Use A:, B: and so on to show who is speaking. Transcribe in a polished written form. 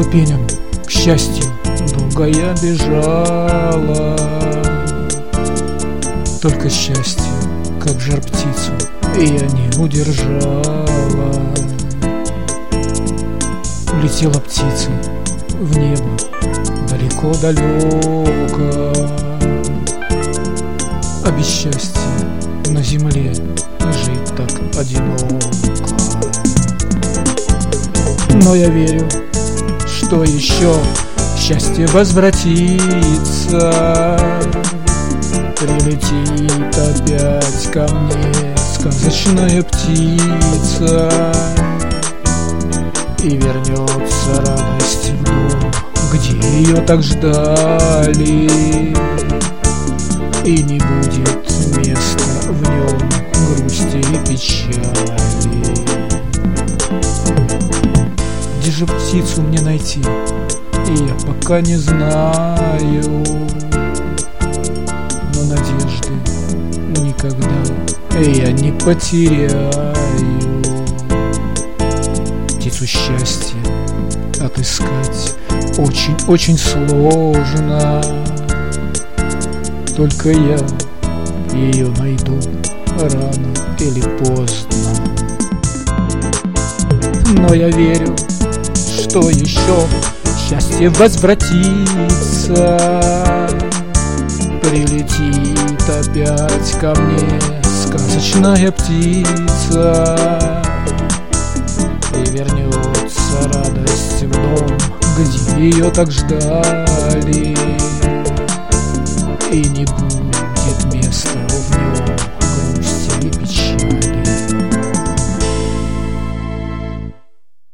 A: ступеням к счастью долго я бежала. Только счастье, как жар птицу, и я не удержала. Улетела птица в небо далеко-далеко, а без счастья на земле жить так одиноко. Но я верю, что еще счастье возвратится, прилетит опять ко мне сказочная птица, и вернется радость в дом, где ее так ждали, и не будет места в нем грусти и печали. Где же птицу мне найти, я пока не знаю, но надежды никогда я не потеряю. Птицу счастья отыскать очень-очень сложно, только я ее найду рано или поздно. Но я верю, что еще счастье возвратится, прилетит опять ко мне сказочная птица, и вернется радость в дом, где ее так ждали, и не будет места в нем грусти и печали.